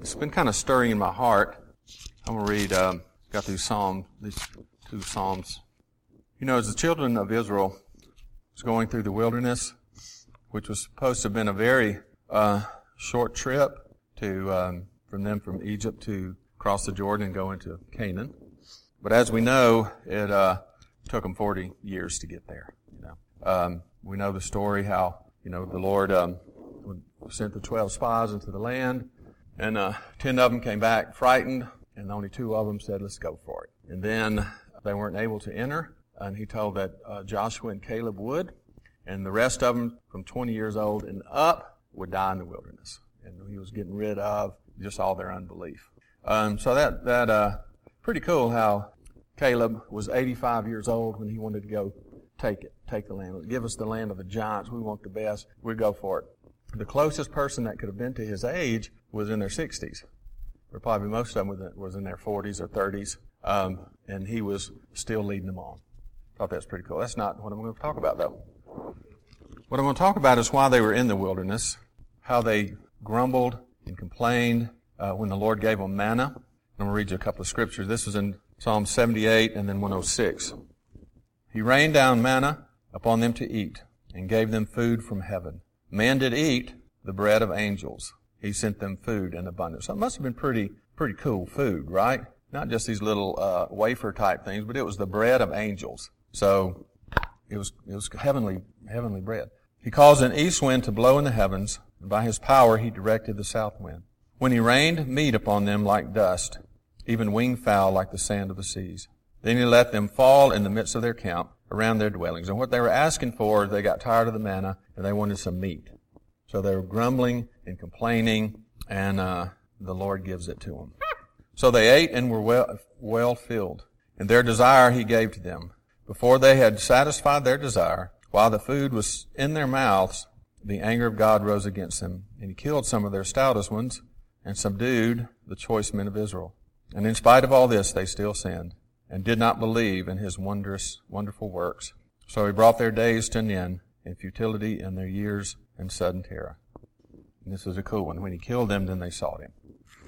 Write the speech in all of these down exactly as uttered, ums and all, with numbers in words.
it's been kind of stirring in my heart. I'm going to read, um, got these Psalms, these two Psalms. You know, as the children of Israel was going through the wilderness, which was supposed to have been a very uh, short trip to um, from them from Egypt to cross the Jordan and go into Canaan. But as we know, it uh, took them forty years to get there. You know, um, we know the story how you know the Lord um, sent the twelve spies into the land, and uh, ten of them came back frightened, and only two of them said, "Let's go for it." And then they weren't able to enter, and He told that uh, Joshua and Caleb would, and the rest of them from twenty years old and up would die in the wilderness. And He was getting rid of just all their unbelief. Um, so that that uh, pretty cool how Caleb was eighty-five years old when he wanted to go take it, take the land. Give us the land of the giants. We want the best. We'd go for it. The closest person that could have been to his age was in their sixties. Or probably most of them was in their forties or thirties. Um, and he was still leading them on. Thought that's pretty cool. That's not what I'm going to talk about, though. What I'm going to talk about is why they were in the wilderness, how they grumbled and complained uh, when the Lord gave them manna. I'm going to read you a couple of scriptures. This is in Psalm seventy-eight and then one oh six. He rained down manna upon them to eat and gave them food from heaven. Man did eat the bread of angels. He sent them food in abundance. So it must have been pretty, pretty cool food, right? Not just these little uh, wafer type things, but it was the bread of angels. So it was it was heavenly heavenly bread. He caused an east wind to blow in the heavens, and by His power He directed the south wind. When He rained meat upon them like dust, even winged fowl like the sand of the seas. Then He let them fall in the midst of their camp around their dwellings. And what they were asking for, they got tired of the manna and they wanted some meat. So they were grumbling and complaining, and uh, the Lord gives it to them. So they ate and were well, well filled. And their desire He gave to them. Before they had satisfied their desire, while the food was in their mouths, the anger of God rose against them, and He killed some of their stoutest ones and subdued the choice men of Israel. And in spite of all this, they still sinned and did not believe in His wondrous, wonderful works. So He brought their days to an end in futility and their years in sudden terror. And this is a cool one. When He killed them, then they sought Him.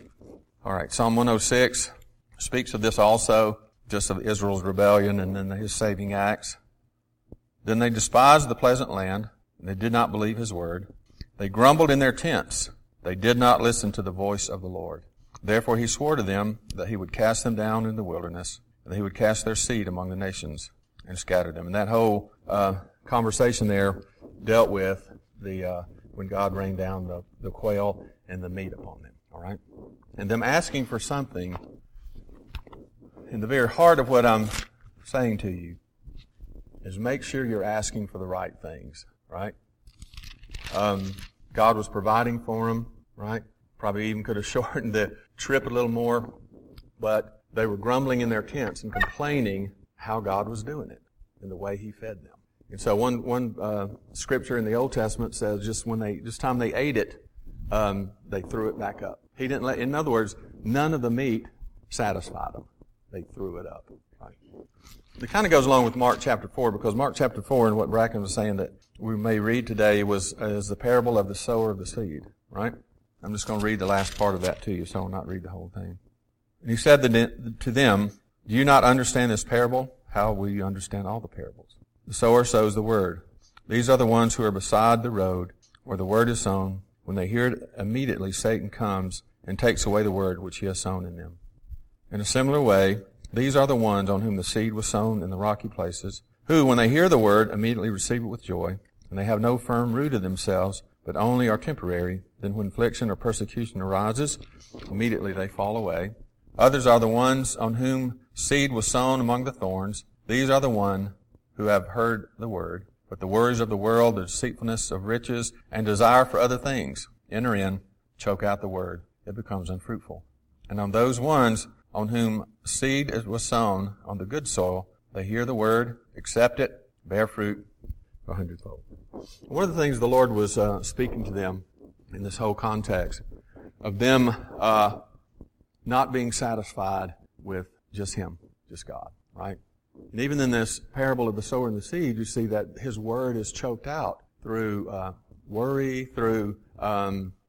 All right, Psalm one oh six speaks of this also, just of Israel's rebellion and then His saving acts. Then they despised the pleasant land, and they did not believe His word. They grumbled in their tents. They did not listen to the voice of the Lord. Therefore He swore to them that He would cast them down in the wilderness, and that He would cast their seed among the nations and scatter them. And that whole uh, conversation there dealt with the uh, when God rained down the, the quail and the meat upon them. All right, and them asking for something. In the very heart of what I'm saying to you is make sure you're asking for the right things, right? Um, God was providing for them, right? Probably even could have shortened the trip a little more, but they were grumbling in their tents and complaining how God was doing it and the way He fed them. And so one one uh, scripture in the Old Testament says just when they just time they ate it, um, they threw it back up. He didn't let. In other words, none of the meat satisfied them. They threw it up. Right? It kind of goes along with Mark chapter four, because Mark chapter four and what Bracken was saying that we may read today was is the parable of the sower of the seed. Right? I'm just going to read the last part of that to you, so I'll not read the whole thing. And He said to them, "Do you not understand this parable? How will you understand all the parables? The sower sows the word. These are the ones who are beside the road, where the word is sown. When they hear it, immediately Satan comes and takes away the word which he has sown in them. In a similar way, these are the ones on whom the seed was sown in the rocky places, who, when they hear the word, immediately receive it with joy, and they have no firm root in themselves, but only are temporary. Then when affliction or persecution arises, immediately they fall away. Others are the ones on whom seed was sown among the thorns. These are the one who have heard the word, but the worries of the world, the deceitfulness of riches, and desire for other things enter in, choke out the word. It becomes unfruitful. And on those ones on whom seed was sown on the good soil, they hear the word, accept it, bear fruit a hundredfold." One of the things the Lord was uh, speaking to them in this whole context of them uh, not being satisfied with just Him, just God, right? And even in this parable of the sower and the seed, you see that His word is choked out through uh, worry, through um,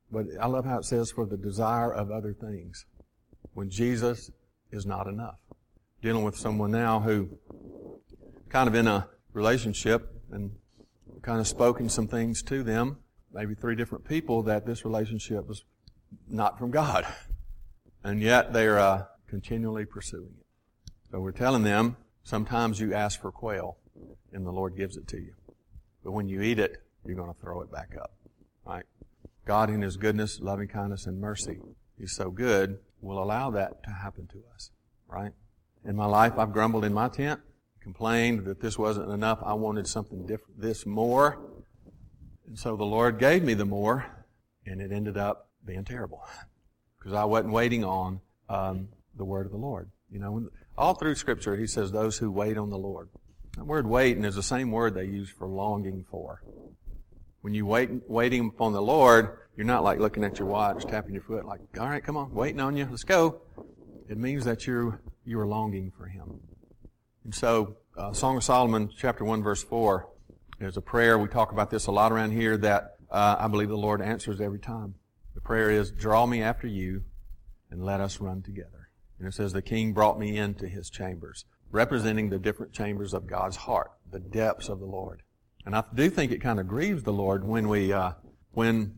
But I love how it says for the desire of other things, when Jesus is not enough. Dealing with someone now who kind of in a relationship and kind of spoken some things to them, maybe three different people, that this relationship was not from God. And yet they're uh, continually pursuing it. So we're telling them, sometimes you ask for quail and the Lord gives it to you. But when you eat it, you're going to throw it back up. Right? God in His goodness, loving kindness, and mercy, He's so good, will allow that to happen to us. Right? In my life, I've grumbled in my tent, complained that this wasn't enough. I wanted something different, this more. And so the Lord gave me the more, and it ended up being terrible. Because I wasn't waiting on um, the word of the Lord. You know, when, all through Scripture, He says, those who wait on the Lord. That word waiting is the same word they use for longing for. When you wait, waiting upon the Lord, you're not like looking at your watch, tapping your foot, like, all right, come on, waiting on you, let's go. It means that you're, you are longing for Him. And so, uh, Song of Solomon, chapter one, verse four, there's a prayer, we talk about this a lot around here, that uh, I believe the Lord answers every time. The prayer is, draw me after you, and let us run together. And it says, the king brought me into his chambers, representing the different chambers of God's heart, the depths of the Lord. And I do think it kind of grieves the Lord when we, uh, when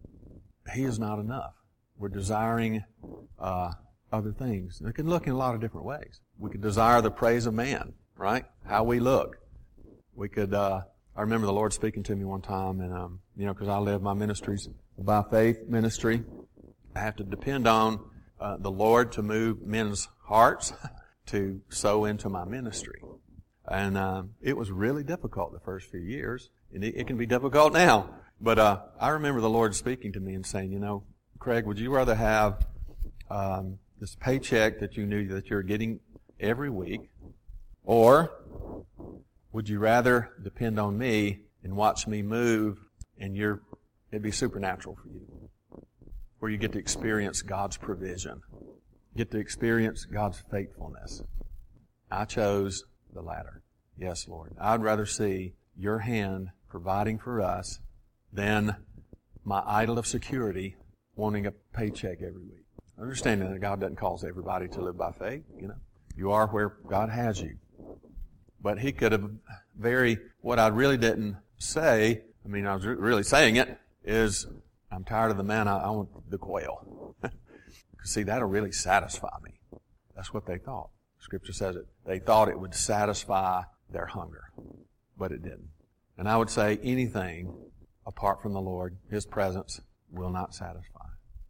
He is not enough. We're desiring uh, other things. And it can look in a lot of different ways. We could desire the praise of man, right? How we look. We could, uh, I remember the Lord speaking to me one time, and, um, you know, because I live my ministries by faith ministry, I have to depend on uh, the Lord to move men's hearts to sow into my ministry. And um, it was really difficult the first few years, and it, it can be difficult now. But uh, I remember the Lord speaking to me and saying, you know, Craig, would you rather have um, this paycheck that you knew that you're getting every week, or would you rather depend on me and watch me move, and you're it'd be supernatural for you, where you get to experience God's provision, get to experience God's faithfulness? I chose the latter. Yes, Lord. I'd rather see your hand providing for us than my idol of security wanting a paycheck every week. Understanding that God doesn't cause everybody to live by faith, you know. You are where God has you. But He could have very, what I really didn't say, I mean, I was really saying it, is I'm tired of the manna, I want the quail. See, that'll really satisfy me. That's what they thought. Scripture says it. They thought it would satisfy their hunger, but it didn't. And I would say anything apart from the Lord, His presence, will not satisfy.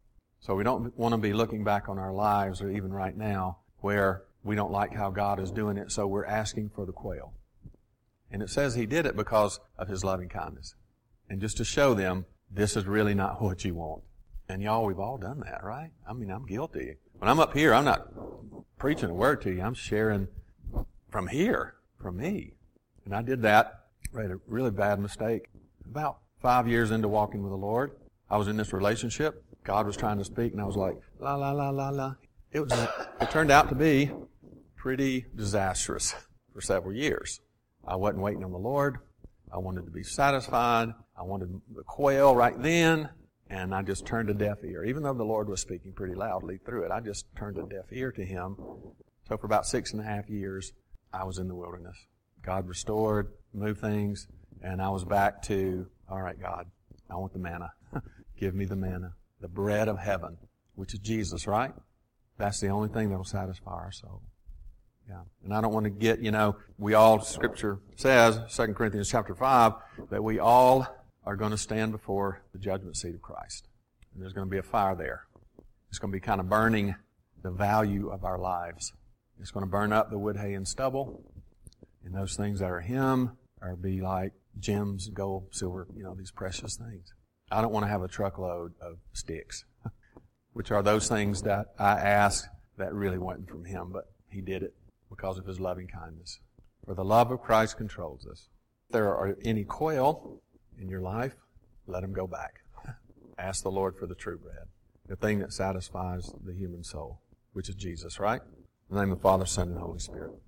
So we don't want to be looking back on our lives, or even right now, where we don't like how God is doing it, so we're asking for the quail. And it says He did it because of His loving kindness. And just to show them, this is really not what you want. And y'all, we've all done that, right? I mean, I'm guilty. When I'm up here, I'm not preaching a word to you. I'm sharing from here, from me. And I did that. I made a really bad mistake. About five years into walking with the Lord, I was in this relationship. God was trying to speak, and I was like, la, la, la, la, la. It was, it turned out to be pretty disastrous for several years. I wasn't waiting on the Lord. I wanted to be satisfied. I wanted the quail right then, and I just turned a deaf ear. Even though the Lord was speaking pretty loudly through it, I just turned a deaf ear to Him. So for about six and a half years, I was in the wilderness. God restored, moved things, and I was back to, all right, God, I want the manna. Give me the manna, the bread of heaven, which is Jesus, right? That's the only thing that will satisfy our soul. Yeah. And I don't want to get, you know, we all, Scripture says, Second Corinthians chapter five, that we all are going to stand before the judgment seat of Christ. And there's going to be a fire there. It's going to be kind of burning the value of our lives. It's going to burn up the wood, hay, and stubble. And those things that are Him are be like gems, gold, silver, you know, these precious things. I don't want to have a truckload of sticks, which are those things that I asked that really wasn't from Him, but He did it because of His loving kindness. For the love of Christ controls us. If there are any quail in your life, let them go back. Ask the Lord for the true bread, the thing that satisfies the human soul, which is Jesus, right? In the name of the Father, Son, and Holy Spirit.